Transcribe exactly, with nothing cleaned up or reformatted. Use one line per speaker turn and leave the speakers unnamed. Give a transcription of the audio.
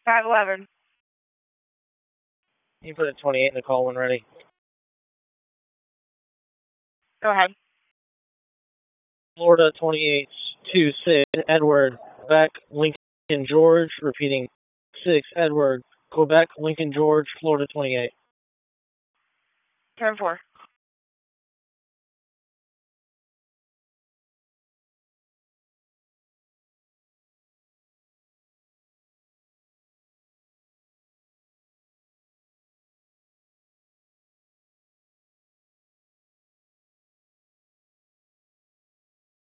five eleven.
You put a twenty-eight in the call when ready.
Go ahead.
Florida twenty-eight two six, Edward, Quebec, Lincoln, George, repeating six, Edward, Quebec, Lincoln, George, Florida twenty-eight.
ten four.